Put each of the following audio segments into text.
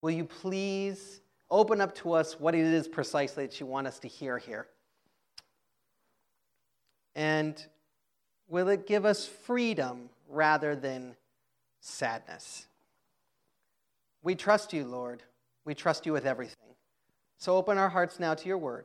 Will you please open up to us what it is precisely that you want us to hear here? And will it give us freedom rather than sadness? We trust you, Lord. We trust you with everything. So open our hearts now to your word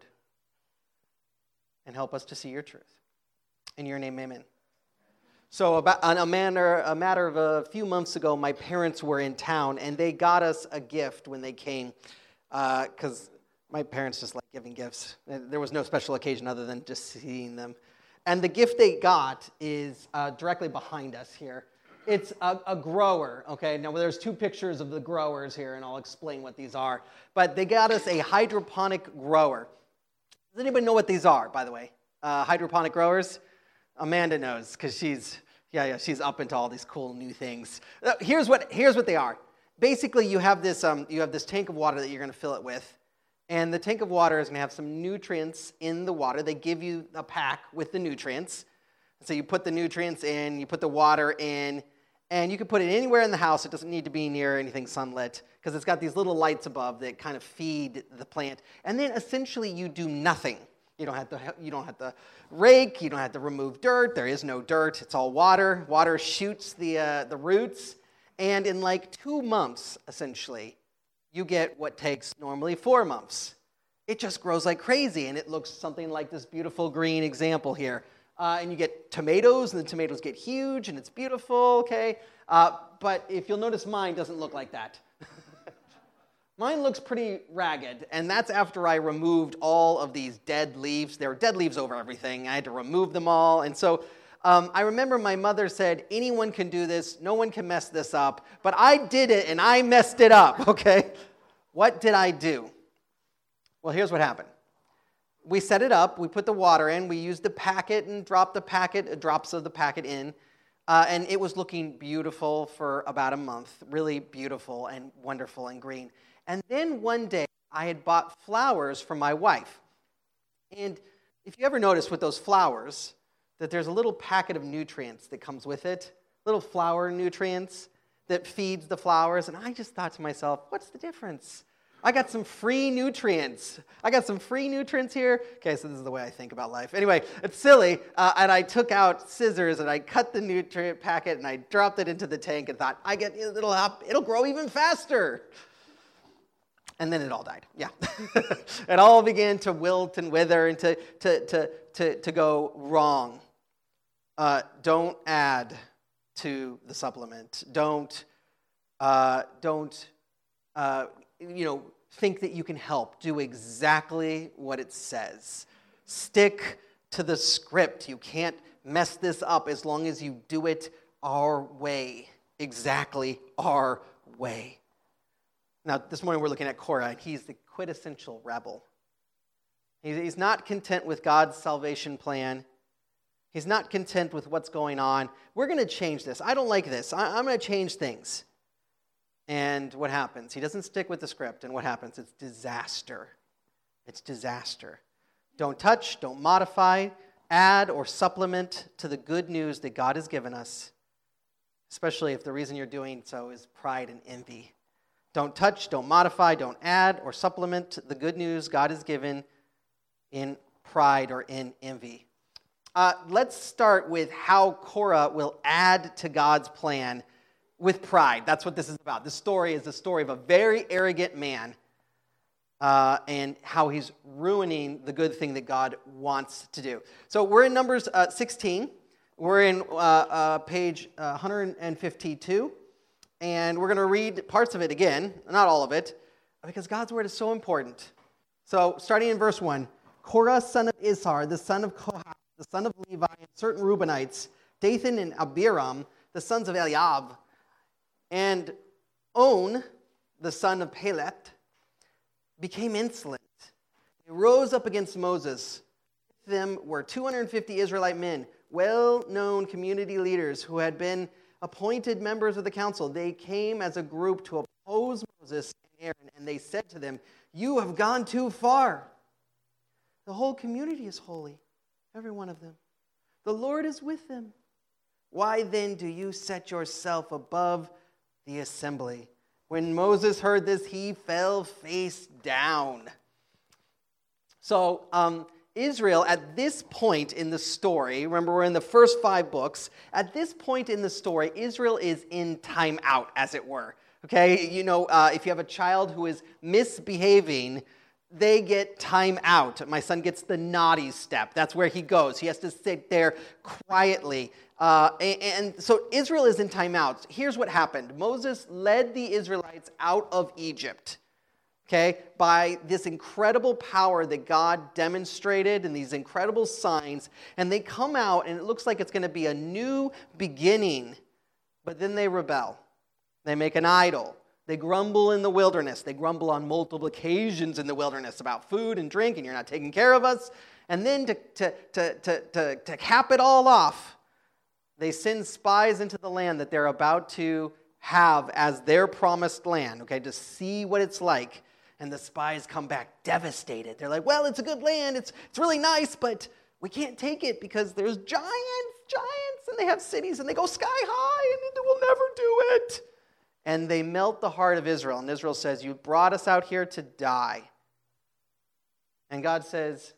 and help us to see your truth. In your name, amen. So on a matter of a few months ago, my parents were in town, and they got us a gift when they came, because my parents just like giving gifts. There was no special occasion other than just seeing them. And the gift they got is directly behind us here. It's a grower, okay? Now, there's two pictures of the growers here, and I'll explain what these are. But they got us a hydroponic grower. Does anybody know what these are, by the way? Hydroponic growers? Amanda knows, because she's up into all these cool new things. Here's what they are. Basically, you have this tank of water that you're going to fill it with. And the tank of water is going to have some nutrients in the water. They give you a pack with the nutrients. So you put the nutrients in, you put the water in, and you can put it anywhere in the house. It doesn't need to be near anything sunlit, because it's got these little lights above that kind of feed the plant. And then essentially you do nothing. You don't have to rake. You don't have to remove dirt. There is no dirt. It's all water. Water shoots the roots. And in like 2 months, essentially, you get what takes normally 4 months. It just grows like crazy, and it looks something like this beautiful green example here. And you get tomatoes, and the tomatoes get huge, and it's beautiful, okay? But if you'll notice, mine doesn't look like that. Mine looks pretty ragged, and that's after I removed all of these dead leaves. There were dead leaves over everything. I had to remove them all. And so I remember my mother said, anyone can do this. No one can mess this up. But I did it, and I messed it up, okay? What did I do? Well, here's what happened. We set it up. We put the water in. We used the packet and dropped drops of the packet in. And it was looking beautiful for about a month, really beautiful and wonderful and green. And then one day, I had bought flowers for my wife. And if you ever notice with those flowers, that there's a little packet of nutrients that comes with it, little flower nutrients that feeds the flowers. And I just thought to myself, what's the difference? I got some free nutrients. Here. Okay, so this is the way I think about life. Anyway, it's silly. And I took out scissors and I cut the nutrient packet and I dropped it into the tank and thought, it'll grow even faster. And then it all died. Yeah. It all began to wilt and wither and to go wrong. Don't add to the supplement. Don't think that you can help. Do exactly what it says. Stick to the script. You can't mess this up as long as you do it our way. Exactly our way. Now, this morning we're looking at Korah, and he's the quintessential rebel. He's not content with God's salvation plan. He's not content with what's going on. We're going to change this. I don't like this. I'm going to change things. And what happens? He doesn't stick with the script, and what happens? It's disaster. It's disaster. Don't touch, don't modify, add, or supplement to the good news that God has given us, especially if the reason you're doing so is pride and envy. Don't touch, don't modify, don't add, or supplement the good news God has given in pride or in envy. Let's start with how Korah will add to God's plan with pride. That's what this is about. This story is the story of a very arrogant man and how he's ruining the good thing that God wants to do. So we're in Numbers 16. We're in page 152. And we're going to read parts of it again, not all of it, because God's word is so important. So starting in verse 1, Korah, son of Izhar, the son of Kohath, the son of Levi, and certain Reubenites, Dathan and Abiram, the sons of Eliab, and On, the son of Peleth, became insolent. They rose up against Moses. With them were 250 Israelite men, well-known community leaders who had been appointed members of the council. They came as a group to oppose Moses and Aaron, and they said to them, "You have gone too far. The whole community is holy, every one of them. The Lord is with them. Why then do you set yourself above the assembly? When Moses heard this, he fell face down. So Israel, at this point in the story, remember we're in the first 5 books, at this point in the story, Israel is in time out, as it were. Okay, you know, if you have a child who is misbehaving, they get time out. My son gets the naughty step. That's where he goes. He has to sit there quietly. And so Israel is in time out. Here's what happened. Moses led the Israelites out of Egypt, okay, by this incredible power that God demonstrated and these incredible signs. And they come out, and it looks like it's going to be a new beginning. But then they rebel. They make an idol. They grumble in the wilderness. They grumble on multiple occasions in the wilderness about food and drink, and you're not taking care of us. And then to cap it all off, they send spies into the land that they're about to have as their promised land, okay, to see what it's like. And the spies come back devastated. They're like, well, it's a good land. It's really nice, but we can't take it because there's giants, and they have cities, and they go sky high, and we'll never do it. And they melt the heart of Israel. And Israel says, you brought us out here to die. And God says,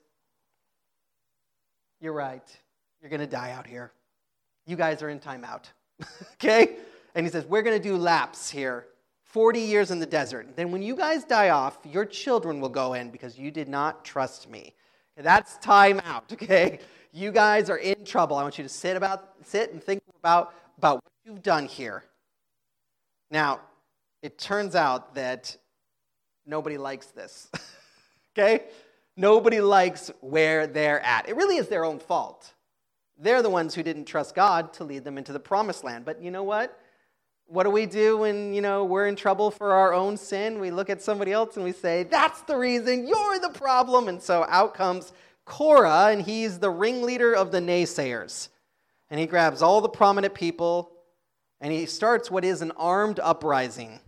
you're right. You're going to die out here. You guys are in timeout. Okay? And he says, we're going to do laps here. 40 years in the desert. Then when you guys die off, your children will go in because you did not trust me. That's time out, okay? You guys are in trouble. I want you to sit and think about what you've done here. Now, it turns out that nobody likes this, okay? Nobody likes where they're at. It really is their own fault. They're the ones who didn't trust God to lead them into the promised land. But you know what? What do we do when, we're in trouble for our own sin? We look at somebody else and we say, that's the reason, you're the problem. And so out comes Korah, and he's the ringleader of the naysayers. And he grabs all the prominent people, and he starts what is an armed uprising.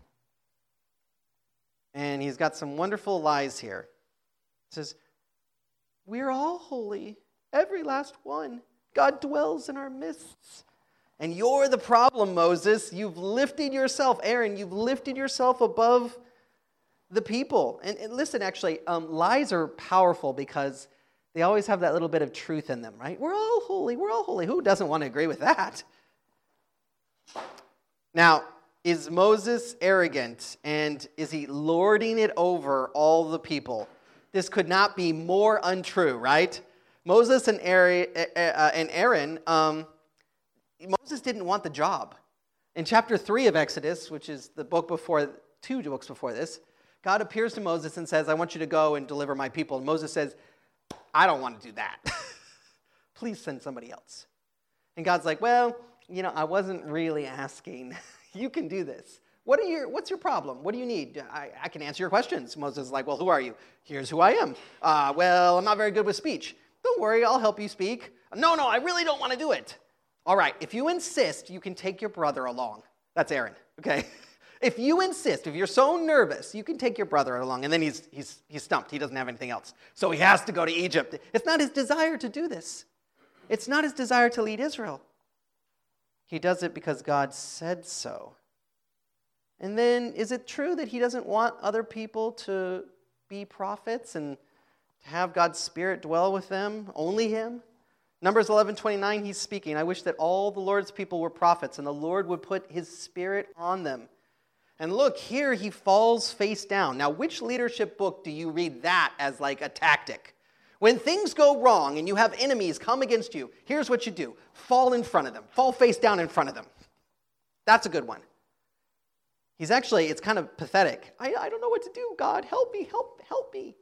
And he's got some wonderful lies here. He says, we're all holy, every last one. God dwells in our midst. And you're the problem, Moses. You've lifted yourself, Aaron, you've lifted yourself above the people. And listen, actually, lies are powerful because they always have that little bit of truth in them, right? We're all holy, we're all holy. Who doesn't want to agree with that? Now, is Moses arrogant, and is he lording it over all the people? This could not be more untrue, right? Moses and Aaron, Moses didn't want the job. In chapter 3 of Exodus, which is the book before, 2 books before this, God appears to Moses and says, I want you to go and deliver my people. And Moses says, I don't want to do that. Please send somebody else. And God's like, well, I wasn't really asking. You can do this. What's your problem? What do you need? I can answer your questions. Moses is like, well, who are you? Here's who I am. Well, I'm not very good with speech. Don't worry, I'll help you speak. No, I really don't want to do it. All right, if you insist, you can take your brother along. That's Aaron, okay? If you insist, if you're so nervous, you can take your brother along. And then he's stumped. He doesn't have anything else. So he has to go to Egypt. It's not his desire to do this. It's not his desire to lead Israel. He does it because God said so. And then, is it true that he doesn't want other people to be prophets and to have God's Spirit dwell with them? Only him? Numbers 11:29, he's speaking, I wish that all the Lord's people were prophets, and the Lord would put his Spirit on them. And look, here he falls face down. Now, which leadership book do you read that as like a tactic? When things go wrong and you have enemies come against you, here's what you do. Fall in front of them. Fall face down in front of them. That's a good one. It's kind of pathetic. I don't know what to do. God, help me, help me.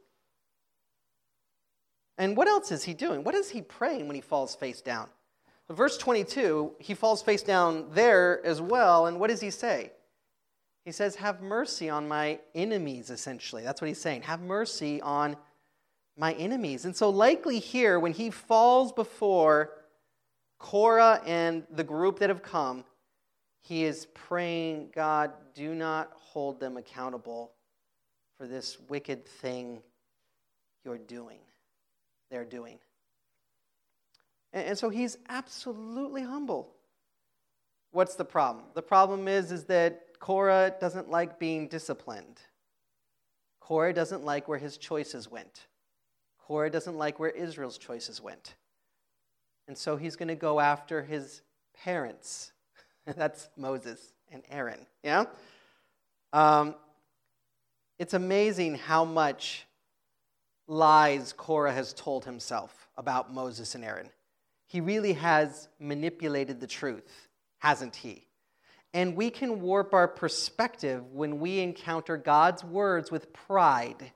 And what else is he doing? What is he praying when he falls face down? Verse 22, he falls face down there as well. And what does he say? He says, have mercy on my enemies, essentially. That's what he's saying. Have mercy on my enemies. And so likely here, when he falls before Korah and the group that have come, he is praying, God, do not hold them accountable for this wicked thing they're doing. And so he's absolutely humble. What's the problem? The problem is that Korah doesn't like being disciplined. Korah doesn't like where his choices went. Korah doesn't like where Israel's choices went. And so he's going to go after his parents. That's Moses and Aaron. Yeah? It's amazing how much lies Korah has told himself about Moses and Aaron. He really has manipulated the truth, hasn't he? And we can warp our perspective when we encounter God's words with pride.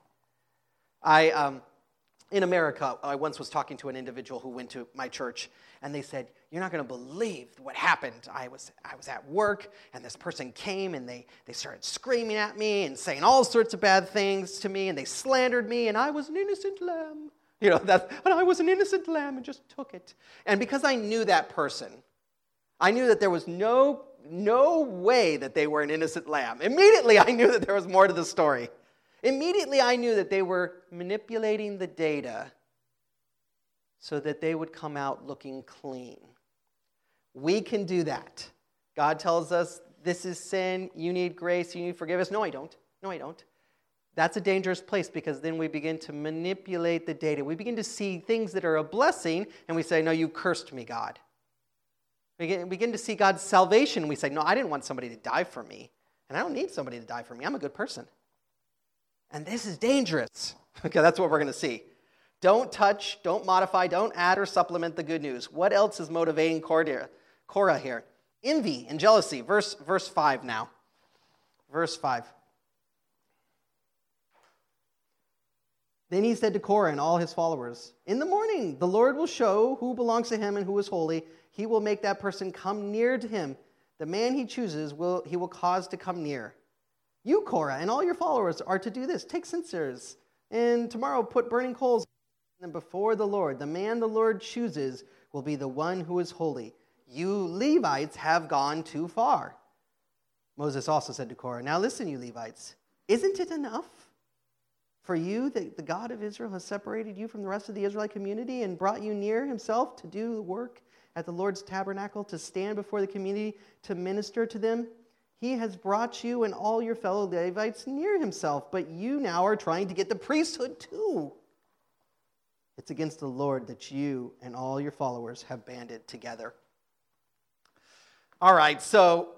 In America, I once was talking to an individual who went to my church, and they said, "You're not going to believe what happened. I was at work, and this person came, and they started screaming at me and saying all sorts of bad things to me, and they slandered me, and I was an innocent lamb. And I was an innocent lamb and just took it." And because I knew that person, I knew that there was no way that they were an innocent lamb. Immediately, I knew that there was more to the story. Immediately, I knew that they were manipulating the data so that they would come out looking clean. We can do that. God tells us, this is sin, you need grace, you need forgiveness. No, I don't. That's a dangerous place, because then we begin to manipulate the data. We begin to see things that are a blessing, and we say, no, you cursed me, God. We begin to see God's salvation, and we say, no, I didn't want somebody to die for me, and I don't need somebody to die for me. I'm a good person. And this is dangerous. Okay, that's what we're going to see. Don't touch, don't modify, don't add or supplement the good news. What else is motivating Korah here? Envy and jealousy. Verse 5 now. Verse 5. Then he said to Korah and all his followers, "In the morning the Lord will show who belongs to him and who is holy. He will make that person come near to him. The man he chooses he will cause to come near. You, Korah, and all your followers are to do this. Take censers, and tomorrow put burning coals before the Lord. The man the Lord chooses will be the one who is holy. You Levites have gone too far." Moses also said to Korah, "Now listen, you Levites, isn't it enough for you that the God of Israel has separated you from the rest of the Israelite community and brought you near himself to do the work at the Lord's tabernacle, to stand before the community, to minister to them? He has brought you and all your fellow Levites near himself, but you now are trying to get the priesthood too. It's against the Lord that you and all your followers have banded together." All right, so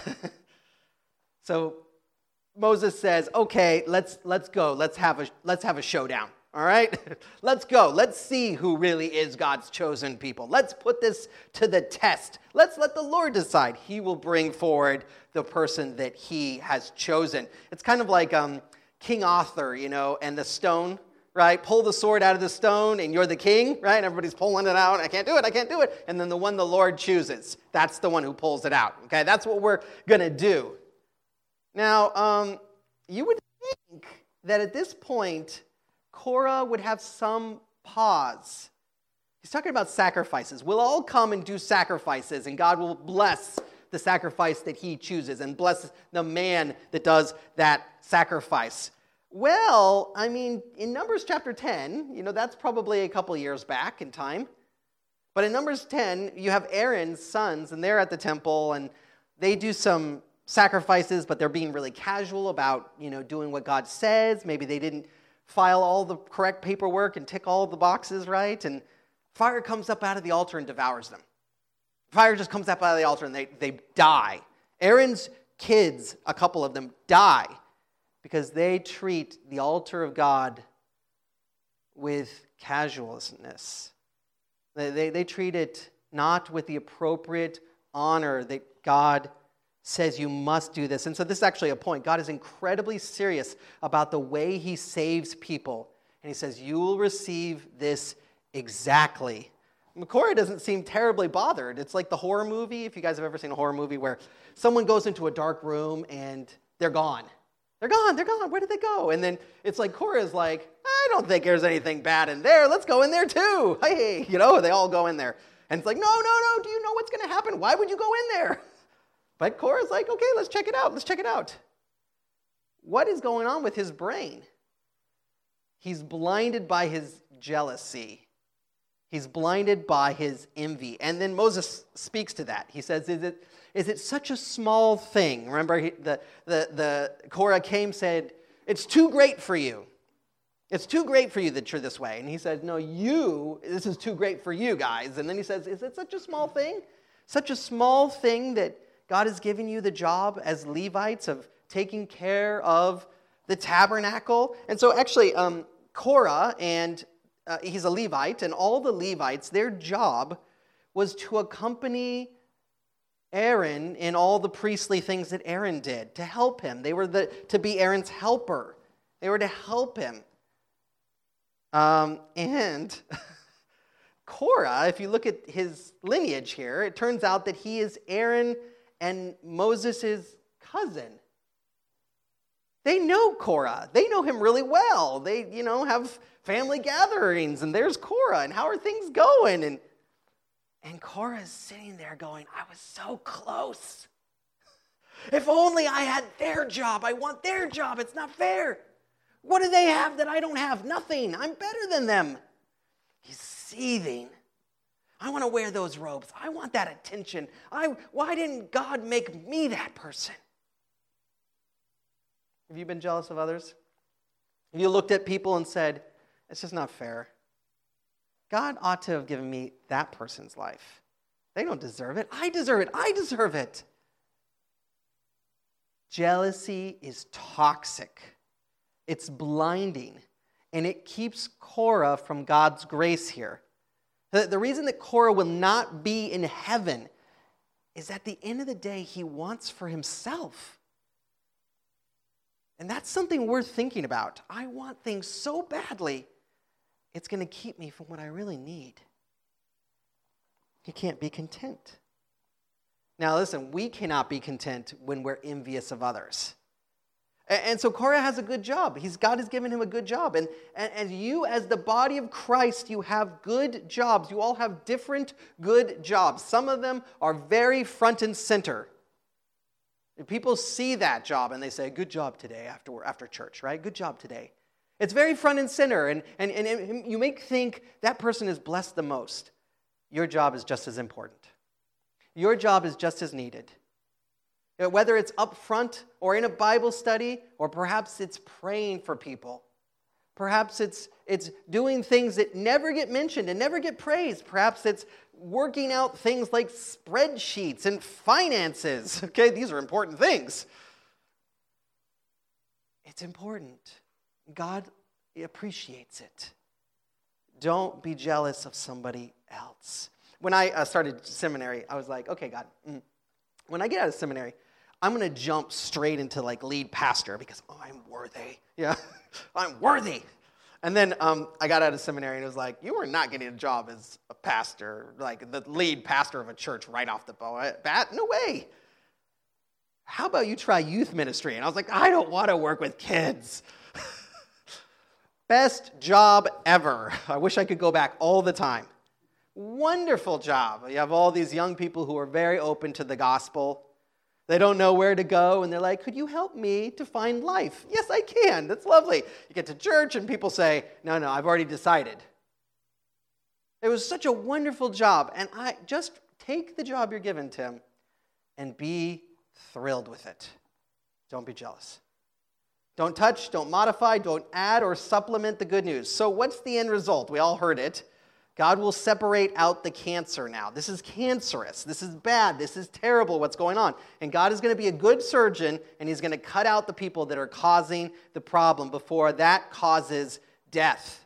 Moses says, "Okay, let's go. Let's have a showdown. All right, let's go. Let's see who really is God's chosen people. Let's put this to the test. Let's let the Lord decide. He will bring forward the person that he has chosen." It's kind of like King Arthur, and the stone, right? Pull the sword out of the stone and you're the king, right? And everybody's pulling it out. I can't do it. And then the one the Lord chooses, that's the one who pulls it out. Okay, that's what we're going to do. Now, you would think that at this point, Korah would have some pause. He's talking about sacrifices. We'll all come and do sacrifices, and God will bless the sacrifice that he chooses and bless the man that does that sacrifice. Well, in Numbers chapter 10, that's probably a couple years back in time. But in Numbers 10, you have Aaron's sons, and they're at the temple, and they do some sacrifices, but they're being really casual about, doing what God says. Maybe they didn't file all the correct paperwork and tick all the boxes right, and fire comes up out of the altar and devours them. Fire just comes up out of the altar and they die. Aaron's kids, a couple of them, die because they treat the altar of God with casualness. They treat it not with the appropriate honor that God says you must do this. And so this is actually a point. God is incredibly serious about the way he saves people. And he says, you will receive this exactly. Korah doesn't seem terribly bothered. It's like the horror movie, if you guys have ever seen a horror movie, where someone goes into a dark room and they're gone. They're gone. Where did they go? And then it's like Korah's like, I don't think there's anything bad in there. Let's go in there too. Hey, they all go in there. And it's like, no. Do you know what's going to happen? Why would you go in there? But Korah's like, okay, let's check it out. What is going on with his brain? He's blinded by his jealousy. He's blinded by his envy. And then Moses speaks to that. He says, is it such a small thing? Remember, the Korah came, said, it's too great for you. It's too great for you that you're this way. And he said, no, this is too great for you guys. And then he says, is it such a small thing? Such a small thing that God has given you the job as Levites of taking care of the tabernacle? And so actually, Korah, and he's a Levite, and all the Levites, their job was to accompany Aaron in all the priestly things that Aaron did, to help him. They were to be Aaron's helper. They were to help him. And Korah, if you look at his lineage here, it turns out that he is Aaron and Moses' cousin. They know Korah. They know him really well. They, have family gatherings, and there's Korah, and how are things going? And Korah is sitting there going, I was so close. If only I had their job. I want their job. It's not fair. What do they have that I don't have? Nothing. I'm better than them. He's seething. I want to wear those robes. I want that attention. Why didn't God make me that person? Have you been jealous of others? Have you looked at people and said, it's just not fair? God ought to have given me that person's life. They don't deserve it. I deserve it. I deserve it. Jealousy is toxic. It's blinding. And it keeps Korah from God's grace here. The reason that Korah will not be in heaven is at the end of the day, he wants for himself. And that's something worth thinking about. I want things so badly, it's going to keep me from what I really need. He can't be content. Now listen, we cannot be content when we're envious of others. And so Korah has a good job. God has given him a good job. And you, as the body of Christ, you have good jobs. You all have different good jobs. Some of them are very front and center. And people see that job and they say, good job today after church, right? Good job today. It's very front and center. And you may think that person is blessed the most. Your job is just as important. Your job is just as needed. Whether it's up front or in a Bible study, or perhaps it's praying for people. Perhaps it's doing things that never get mentioned and never get praised. Perhaps it's working out things like spreadsheets and finances. Okay, these are important things. It's important. God appreciates it. Don't be jealous of somebody else. When I started seminary, I was like, okay, God, when I get out of seminary, I'm going to jump straight into lead pastor because, I'm worthy. Yeah, I'm worthy. And then I got out of seminary and it was like, you are not getting a job as a pastor, like the lead pastor of a church right off the bat. No way. How about you try youth ministry? And I was like, I don't want to work with kids. Best job ever. I wish I could go back all the time. Wonderful job. You have all these young people who are very open to the gospel. They don't know where to go, and they're like, could you help me to find life? Yes, I can. That's lovely. You get to church, and people say, no, I've already decided. It was such a wonderful job, and I just take the job you're given, Tim, and be thrilled with it. Don't be jealous. Don't touch, don't modify, don't add or supplement the good news. So what's the end result? We all heard it. God will separate out the cancer now. This is cancerous. This is bad. This is terrible what's going on. And God is going to be a good surgeon, and he's going to cut out the people that are causing the problem before that causes death.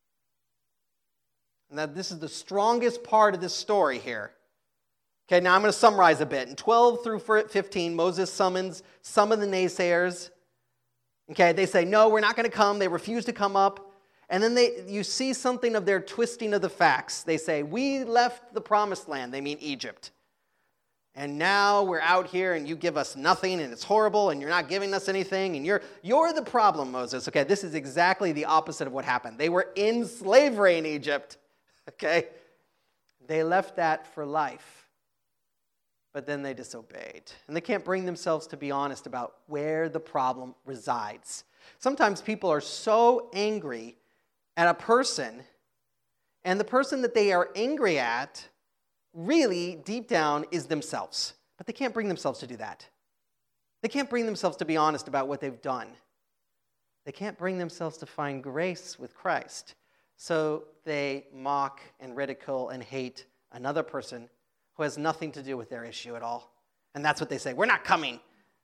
And that this is the strongest part of this story here. Okay, now I'm going to summarize a bit. In 12 through 15, Moses summons some of the naysayers. Okay, they say, no, we're not going to come. They refuse to come up. And then you see something of their twisting of the facts. They say, we left the promised land. They mean Egypt. And now we're out here and you give us nothing and it's horrible and you're not giving us anything and you're the problem, Moses. Okay, this is exactly the opposite of what happened. They were in slavery in Egypt. Okay? They left that for life. But then they disobeyed. And they can't bring themselves to be honest about where the problem resides. Sometimes people are so angry at a person, And the person that they are angry at, really, deep down, is themselves. But they can't bring themselves to do that. They can't bring themselves to be honest about what they've done. They can't bring themselves to find grace with Christ. So they mock and ridicule and hate another person who has nothing to do with their issue at all. And that's what they say. We're not coming.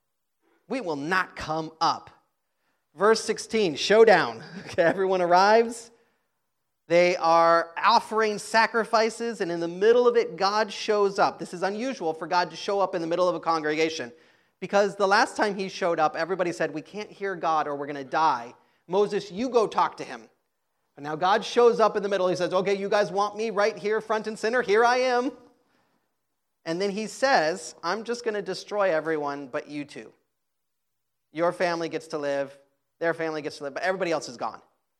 We will not come up. Verse 16, showdown. Okay, everyone arrives. They are offering sacrifices, and in the middle of it, God shows up. This is unusual for God to show up in the middle of a congregation, because the last time he showed up, everybody said, we can't hear God or we're going to die. Moses, you go talk to him. But now God shows up in the middle. He says, okay, you guys want me right here, front and center? Here I am. And then he says, I'm just going to destroy everyone but you two. Your family gets to live. Their family gets to live. But everybody else is gone.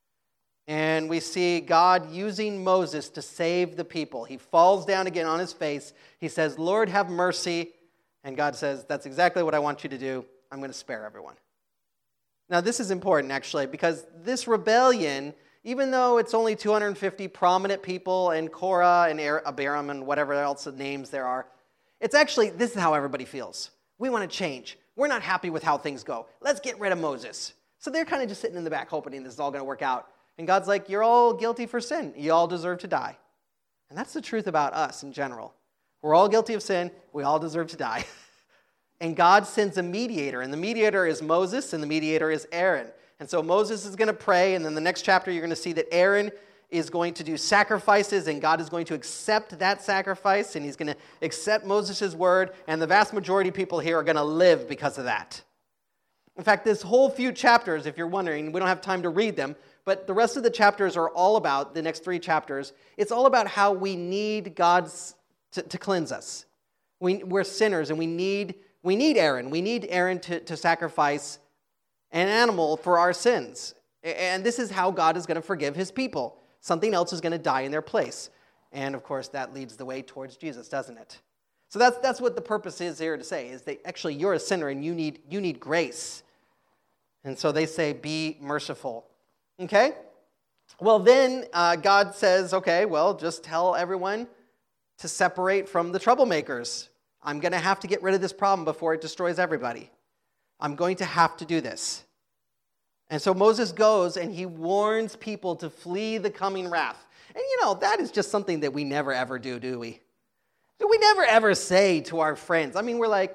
And we see God using Moses to save the people. He falls down again on his face. He says, Lord, have mercy. And God says, that's exactly what I want you to do. I'm going to spare everyone. Now, this is important, actually, because this rebellion, even though it's only 250 prominent people and Korah and Abiram and whatever else names there are, it's actually, this is how everybody feels. We want to change. We're not happy with how things go. Let's get rid of Moses. So they're kind of just sitting in the back hoping this is all going to work out. And God's like, you're all guilty for sin. You all deserve to die. And that's the truth about us in general. We're all guilty of sin. We all deserve to die. And God sends a mediator. And the mediator is Moses, and the mediator is Aaron. And so Moses is going to pray, and then the next chapter you're going to see that Aaron is going to do sacrifices, and God is going to accept that sacrifice, and he's going to accept Moses' word, and the vast majority of people here are going to live because of that. In fact, this whole few chapters, if you're wondering, we don't have time to read them, but the rest of the chapters are all about, the next 3 chapters, it's all about how we need God's to cleanse us. We're sinners, and we need Aaron. We need Aaron to sacrifice an animal for our sins. And this is how God is going to forgive his people. Something else is going to die in their place. And, of course, that leads the way towards Jesus, doesn't it? So that's what the purpose is here to say, is that actually you're a sinner and you need grace. And so they say, be merciful. Okay? Well, then God says, okay, well, just tell everyone to separate from the troublemakers. I'm going to have to get rid of this problem before it destroys everybody. I'm going to have to do this. And so Moses goes and he warns people to flee the coming wrath. And that is just something that we never ever do we? We never ever say to our friends. I mean, we're like,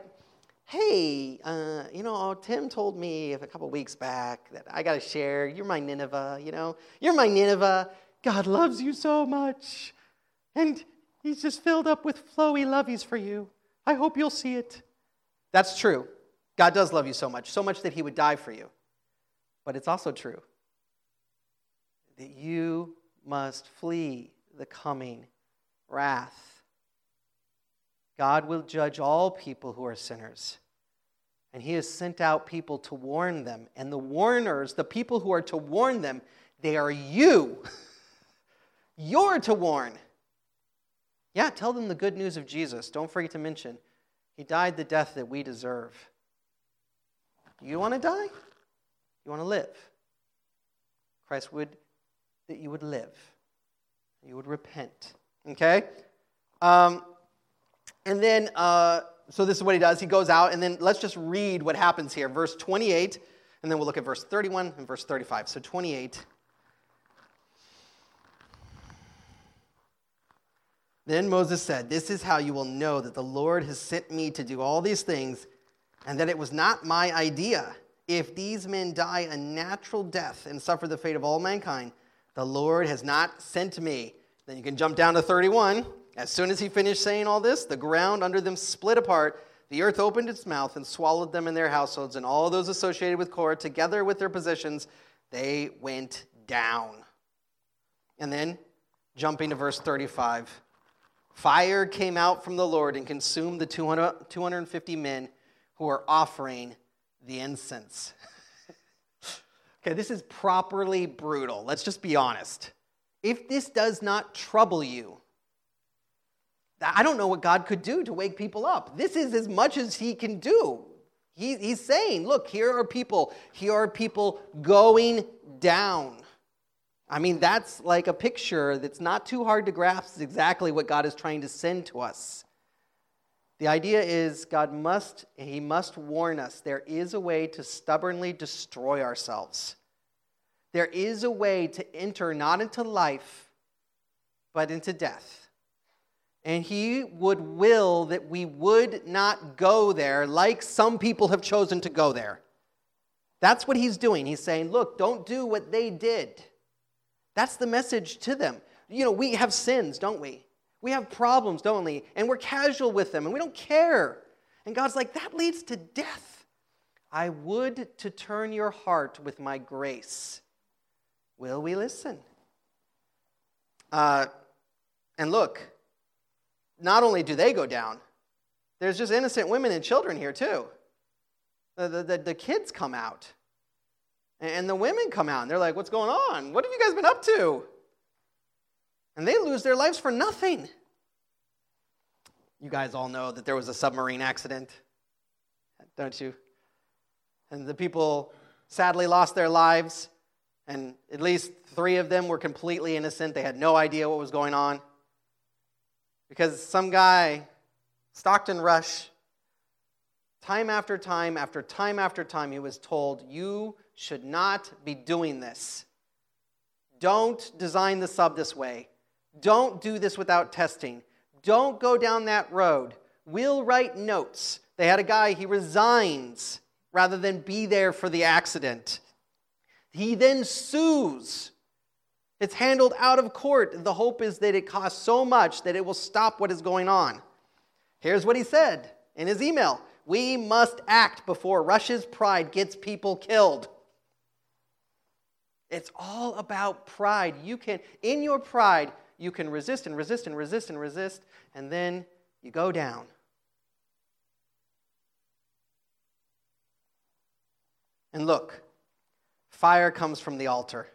hey, Tim told me a couple weeks back that I got to share. You're my Nineveh, You're my Nineveh. God loves you so much. And he's just filled up with flowy lovies for you. I hope you'll see it. That's true. God does love you so much that he would die for you. But it's also true that you must flee the coming wrath. God will judge all people who are sinners. And he has sent out people to warn them. And the warners, the people who are to warn them, they are you. You're to warn. Yeah, tell them the good news of Jesus. Don't forget to mention, he died the death that we deserve. You want to die? You want to live? Christ would that you would live. You would repent. Okay? And then, so this is what he does. He goes out, and then let's just read what happens here. Verse 28, and then we'll look at verse 31 and verse 35. So 28. Then Moses said, "This is how you will know that the Lord has sent me to do all these things, and that it was not my idea. If these men die a natural death and suffer the fate of all mankind, the Lord has not sent me." Then you can jump down to 31. As soon as he finished saying all this, the ground under them split apart. The earth opened its mouth and swallowed them and their households, and all those associated with Korah, together with their possessions, they went down. And then, jumping to verse 35, fire came out from the Lord and consumed the 250 men who were offering the incense. Okay, this is properly brutal. Let's just be honest. If this does not trouble you, I don't know what God could do to wake people up. This is as much as he can do. He's saying, look, here are people going down. I mean, that's like a picture that's not too hard to grasp exactly what God is trying to send to us. The idea is He must warn us. There is a way to stubbornly destroy ourselves. There is a way to enter not into life, but into death. And He would will that we would not go there like some people have chosen to go there. That's what He's doing. He's saying, look, don't do what they did. That's the message to them. We have sins, don't we? We have problems, don't we? And we're casual with them, and we don't care. And God's like, that leads to death. I would to turn your heart with my grace. Will we listen? And look, not only do they go down, there's just innocent women and children here too. The kids come out. And the women come out, and they're like, what's going on? What have you guys been up to? And they lose their lives for nothing. You guys all know that there was a submarine accident, don't you? And the people sadly lost their lives, and at least 3 of them were completely innocent. They had no idea what was going on. Because some guy, Stockton Rush, time after time after time after time, he was told, you should not be doing this. Don't design the sub this way. Don't do this without testing. Don't go down that road. We'll write notes. They had a guy, he resigns rather than be there for the accident. He then sues. It's handled out of court. The hope is that it costs so much that it will stop what is going on. Here's what he said in his email. We must act before Rush's pride gets people killed. It's all about pride. In your pride, you can resist and resist and resist and resist, and then you go down. And look, fire comes from the altar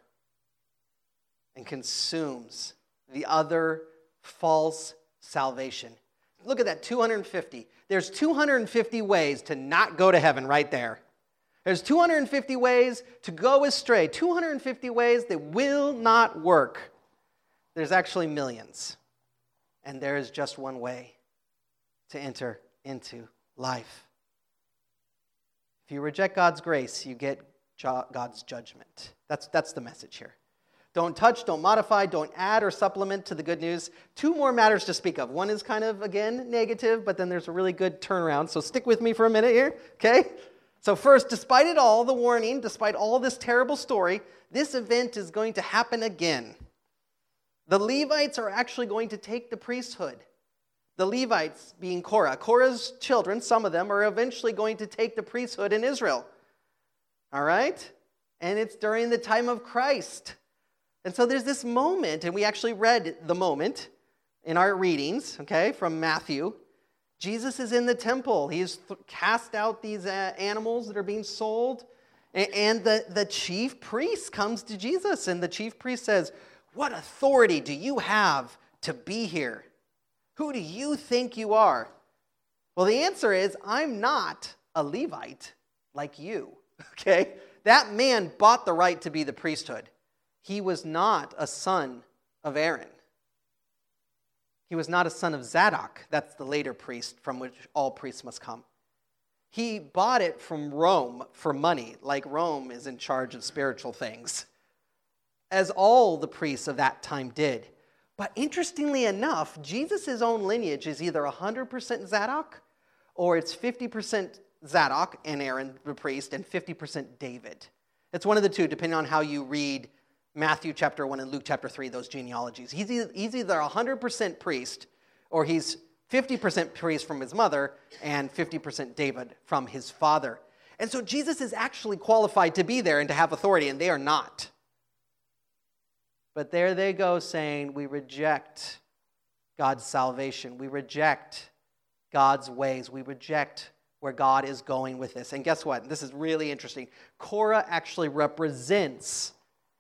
and consumes the other false salvation. Look at that, 250. There's 250 ways to not go to heaven right there. There's 250 ways to go astray, 250 ways that will not work. There's actually millions. And there is just one way to enter into life. If you reject God's grace, you get God's judgment. That's the message here. Don't touch, don't modify, don't add or supplement to the good news. 2 more matters to speak of. One is kind of, again, negative, but then there's a really good turnaround. So stick with me for a minute here, okay? So first, despite it all, the warning, despite all this terrible story, this event is going to happen again. The Levites are actually going to take the priesthood. The Levites being Korah. Korah's children, some of them, are eventually going to take the priesthood in Israel. All right? And it's during the time of Christ. And so there's this moment, and we actually read the moment in our readings, okay, from Matthew. Jesus is in the temple. He has cast out these animals that are being sold. And the chief priest comes to Jesus, and the chief priest says, what authority do you have to be here? Who do you think you are? Well, the answer is, I'm not a Levite like you, okay? That man bought the right to be the priesthood. He was not a son of Aaron. He was not a son of Zadok. That's the later priest from which all priests must come. He bought it from Rome for money, like Rome is in charge of spiritual things, as all the priests of that time did. But interestingly enough, Jesus' own lineage is either 100% Zadok, or it's 50% Zadok and Aaron, the priest, and 50% David. It's one of the two, depending on how you read Matthew chapter 1 and Luke chapter 3, those genealogies. He's either 100% priest, or he's 50% priest from his mother, and 50% David from his father. And so Jesus is actually qualified to be there and to have authority, and they are not. But there they go saying, we reject God's salvation. We reject God's ways. We reject where God is going with this. And guess what? This is really interesting. Korah actually represents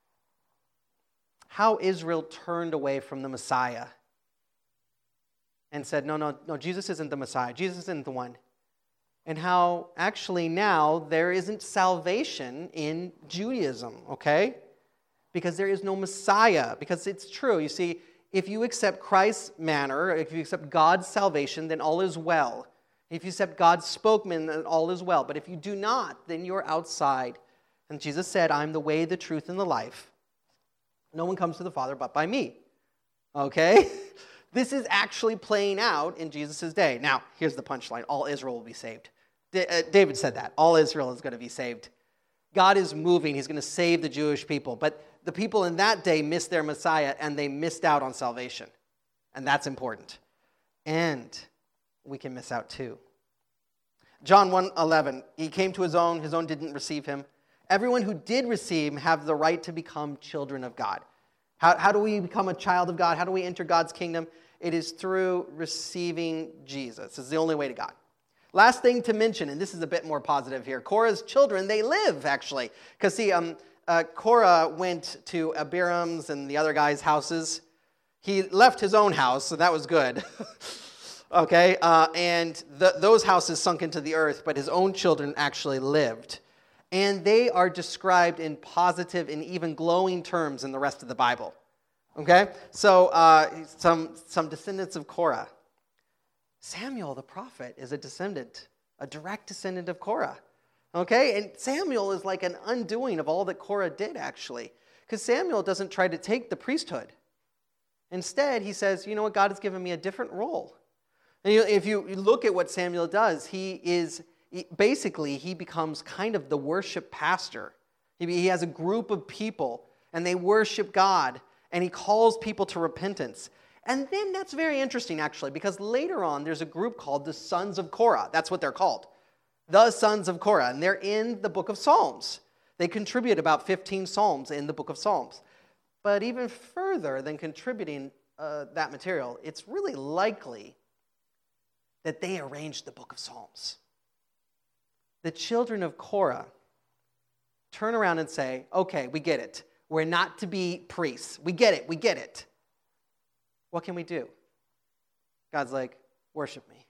how Israel turned away from the Messiah and said, no, Jesus isn't the Messiah. Jesus isn't the one. And how actually now there isn't salvation in Judaism, okay? because there is no Messiah. Because it's true. You see, if you accept Christ's manner, if you accept God's salvation, then all is well. If you accept God's spokesman, then all is well. But if you do not, then you're outside. And Jesus said, I'm the way, the truth, and the life. No one comes to the Father but by me. Okay? This is actually playing out in Jesus' day. Now, here's the punchline. All Israel will be saved. David said that. All Israel is going to be saved. God is moving. He's going to save the Jewish people. But the people in that day missed their Messiah, and they missed out on salvation. And that's important. And we can miss out too. John 1:11, he came to his own didn't receive him. Everyone who did receive him have the right to become children of God. How do we become a child of God? How do we enter God's kingdom? It is through receiving Jesus. It's the only way to God. Last thing to mention, and this is a bit more positive here, Korah's children, they live, actually. Because, see, Korah went to Abiram's and the other guys' houses. He left his own house, so that was good. Okay, and those houses sunk into the earth, but his own children actually lived. And they are described in positive and even glowing terms in the rest of the Bible. Okay, so some descendants of Korah. Samuel the prophet is a direct descendant of Korah. Okay, and Samuel is like an undoing of all that Korah did, actually. Because Samuel doesn't try to take the priesthood. Instead, he says, you know what, God has given me a different role. And if you look at what Samuel does, he becomes kind of the worship pastor. He has a group of people, and they worship God, and he calls people to repentance. And then that's very interesting, actually, because later on, there's a group called the Sons of Korah. That's what they're called. The Sons of Korah, and they're in the book of Psalms. They contribute about 15 Psalms in the book of Psalms. But even further than contributing that material, it's really likely that they arranged the book of Psalms. The children of Korah turn around and say, okay, we get it. We're not to be priests. We get it. What can we do? God's like, worship me.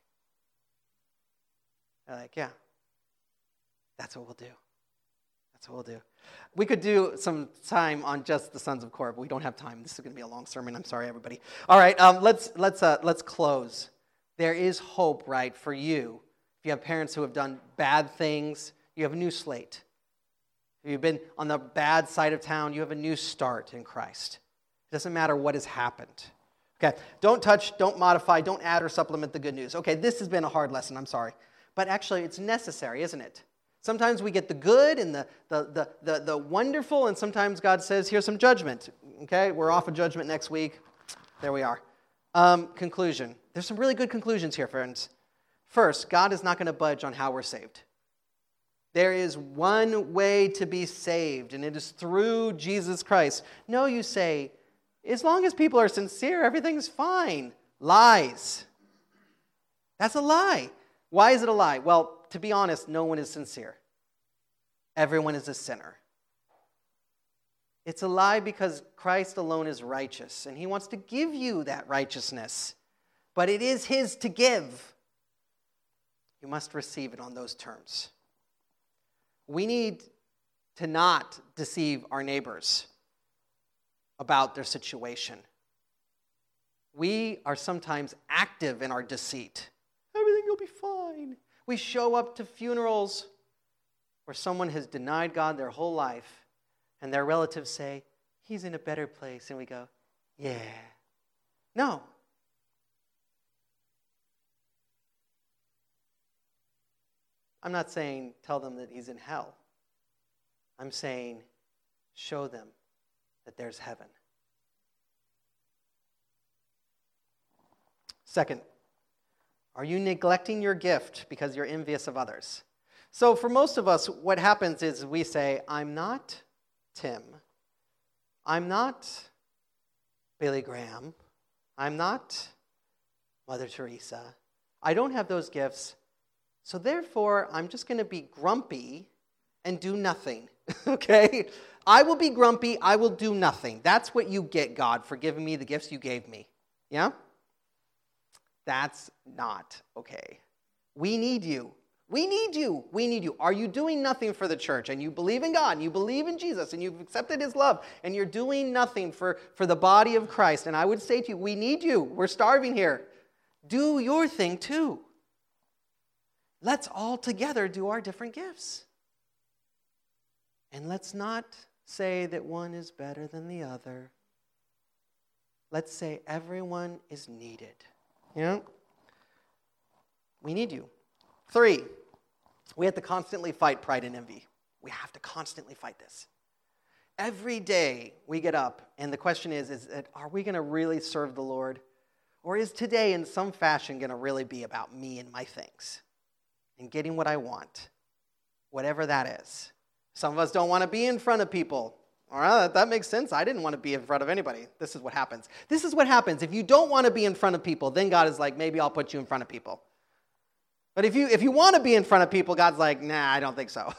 They're like, yeah, that's what we'll do. We could do some time on just the sons of Korah, but we don't have time. This is going to be a long sermon. I'm sorry, everybody. All right, let's close. There is hope, right, for you. If you have parents who have done bad things, you have a new slate. If you've been on the bad side of town, you have a new start in Christ. It doesn't matter what has happened. Okay, don't touch, don't modify, don't add or supplement the good news. Okay, this has been a hard lesson, I'm sorry. But actually, it's necessary, isn't it? Sometimes we get the good and the wonderful, and sometimes God says, here's some judgment. Okay, we're off of judgment next week. There we are. Conclusion. There's some really good conclusions here, friends. First, God is not going to budge on how we're saved. There is one way to be saved, and it is through Jesus Christ. No, you say, as long as people are sincere, everything's fine. Lies. That's a lie. Why is it a lie? Well, to be honest, no one is sincere. Everyone is a sinner. It's a lie because Christ alone is righteous, and he wants to give you that righteousness. But it is his to give. You must receive it on those terms. We need to not deceive our neighbors about their situation. We are sometimes active in our deceit. Everything will be fine. We show up to funerals where someone has denied God their whole life, and their relatives say, he's in a better place. And we go, yeah. No. I'm not saying tell them that he's in hell. I'm saying show them that there's heaven. Second, are you neglecting your gift because you're envious of others? So for most of us, what happens is we say, I'm not Tim. I'm not Billy Graham. I'm not Mother Teresa. I don't have those gifts. So therefore, I'm just going to be grumpy and do nothing, okay? I will be grumpy, I will do nothing. That's what you get, God, for giving me the gifts you gave me, yeah? That's not okay. We need you. We need you. We need you. Are you doing nothing for the church? And you believe in God, and you believe in Jesus, and you've accepted his love, and you're doing nothing for the body of Christ. And I would say to you, we need you. We're starving here. Do your thing too. Let's all together do our different gifts. And let's not say that one is better than the other. Let's say everyone is needed. You know? We need you. 3, we have to constantly fight pride and envy. We have to constantly fight this. Every day we get up, and the question is that are we going to really serve the Lord? Or is today in some fashion going to really be about me and my things and getting what I want, whatever that is? Some of us don't want to be in front of people. All right, that makes sense. I didn't want to be in front of anybody. This is what happens. This is what happens. If you don't want to be in front of people, then God is like, maybe I'll put you in front of people. But if you want to be in front of people, God's like, nah, I don't think so.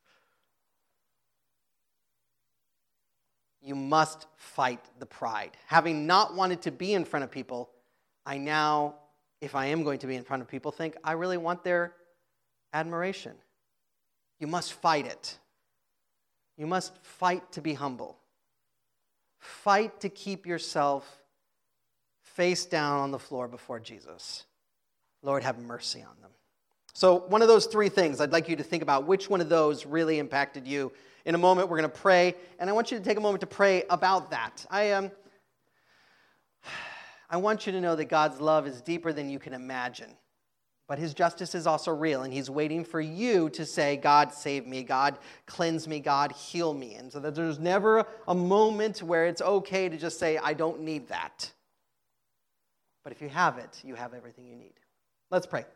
You must fight the pride. Having not wanted to be in front of people, I now, if I am going to be in front of people, think I really want their admiration. You must fight it. You must fight to be humble. Fight to keep yourself face down on the floor before Jesus. Lord, have mercy on them. So one of those 3 things, I'd like you to think about which one of those really impacted you. In a moment, we're going to pray, and I want you to take a moment to pray about that. I want you to know that God's love is deeper than you can imagine. But his justice is also real, and he's waiting for you to say, God, save me, God, cleanse me, God, heal me. And so that there's never a moment where it's okay to just say, I don't need that. But if you have it, you have everything you need. Let's pray.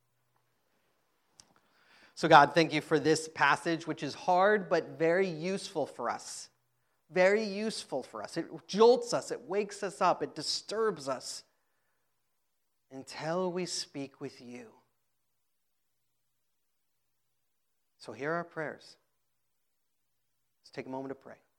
So God, thank you for this passage, which is hard but very useful for us. Very useful for us. It jolts us, it wakes us up, it disturbs us until we speak with you. So hear our prayers. Let's take a moment to pray.